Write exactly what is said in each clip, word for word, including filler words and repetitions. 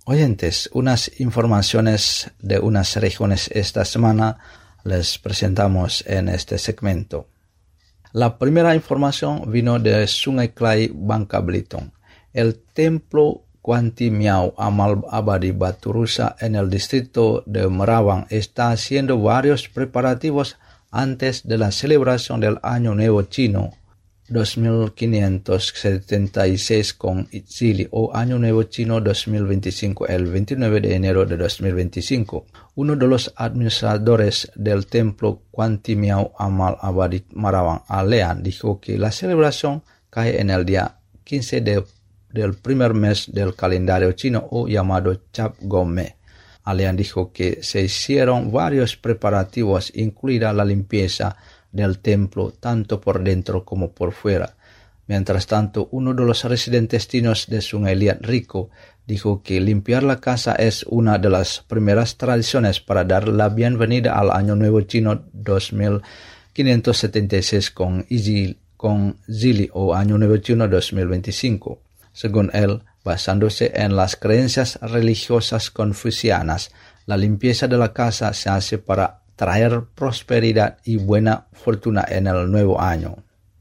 Oyentes, unas informaciones de unas regiones esta semana les presentamos en este segmento. La primera información vino de Sungai Klay, Bangka Belitung. El templo Kwanti Miao Amal Abadi Batu Rusa en el distrito de Merawang está haciendo varios preparativos antes de la celebración del Año Nuevo Chino dos mil quinientos setenta y seis con Itzili o Año Nuevo Chino dos mil veinticinco el veintinueve de enero de dos mil veinticinco. Uno de los administradores del templo Kwanti Miao Amal Abadi Merawang, Alean, dijo que la celebración cae en el día quince de, del primer mes del calendario chino o llamado Chap Gome. Alean dijo que se hicieron varios preparativos, incluida la limpieza del templo tanto por dentro como por fuera. Mientras tanto, uno de los residentes chinos de Sungai Liat Rico dijo que limpiar la casa es una de las primeras tradiciones para dar la bienvenida al Año Nuevo Chino dos mil quinientos setenta y seis con Itzili, con Zili o Año Nuevo Chino dos mil veinticinco. Según él, basándose en las creencias religiosas confucianas, la limpieza de la casa se hace para traer prosperidad y buena fortuna en el nuevo año.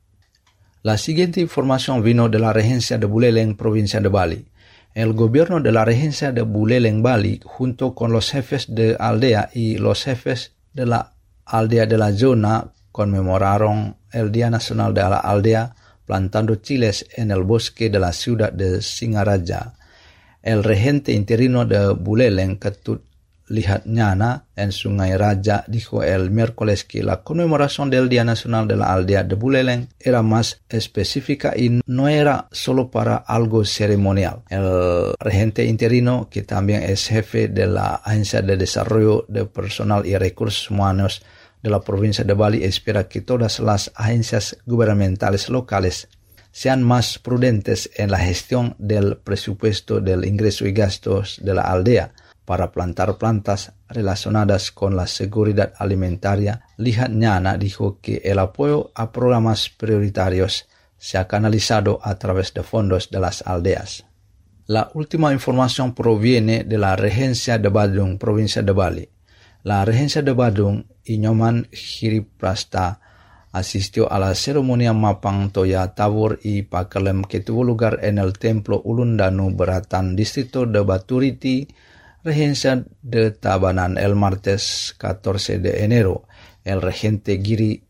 La siguiente información vino de la regencia de Buleleng, provincia de Bali. El gobierno de la regencia de Buleleng, Bali, junto con los jefes de aldea y los jefes de la aldea de la zona, conmemoraron el Día Nacional de la Aldea plantando chiles en el bosque de la ciudad de Singaraja. El regente interino de Buleleng, Ketut Lihatnyana, en Sungai Raja, dijo el miércoles que la conmemoración del Día Nacional de la Aldea de Buleleng era más específica y no era solo para algo ceremonial. El regente interino, que también es jefe de la Agencia de Desarrollo de Personal y Recursos Humanos de la provincia de Bali, espera que todas las agencias gubernamentales locales sean más prudentes en la gestión del presupuesto del ingreso y gastos de la aldea para plantar plantas relacionadas con la seguridad alimentaria. Lihatnyana dijo que el apoyo a programas prioritarios se ha canalizado a través de fondos de las aldeas. La última información proviene de la regencia de Badung, provincia de Bali. La regencia de Badung, Inyoman Hiriprasta, asistió a la ceremonia Mapang Toya Tabur y Pakelem que tuvo lugar en el templo Ulun Danu Beratan, distrito de Baturiti, regencia de Tabanan, el martes catorce de enero. El regente Giri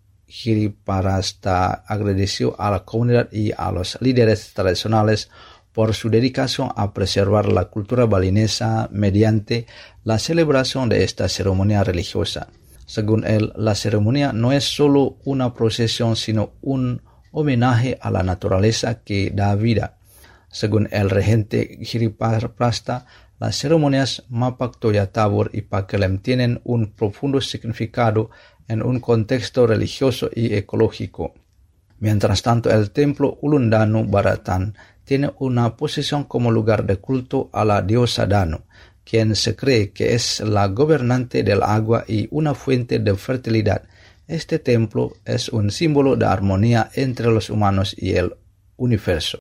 Hiriprasta agradeció a la comunidad y a los líderes tradicionales por su dedicación a preservar la cultura balinesa mediante la celebración de esta ceremonia religiosa. Según él, la ceremonia no es solo una procesión, sino un homenaje a la naturaleza que da vida. Según el regente Hiriprasta, las ceremonias Mapak Toya Tabur y Pakelem tienen un profundo significado en un contexto religioso y ecológico. Mientras tanto, el templo Ulun Danu Beratan tiene una posición como lugar de culto a la diosa Danu, quien se cree que es la gobernante del agua y una fuente de fertilidad. Este templo es un símbolo de armonía entre los humanos y el universo.